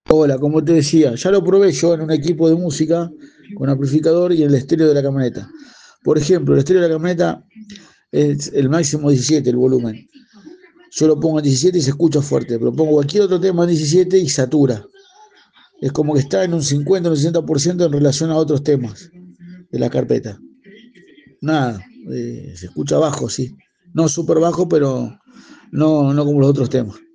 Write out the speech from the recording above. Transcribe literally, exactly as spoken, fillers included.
Hola, como te decía, ya lo probé yo en un equipo de música con amplificador y en el estéreo de la camioneta. Por ejemplo, el estéreo de la camioneta es el máximo diecisiete, el volumen. Yo lo pongo en diecisiete y se escucha fuerte, pero pongo cualquier otro tema en diecisiete y satura. Es como que está en un cincuenta o un sesenta por ciento en relación a otros temas de la carpeta. Nada, eh, se escucha bajo, sí. No súper bajo, pero no, no como los otros temas.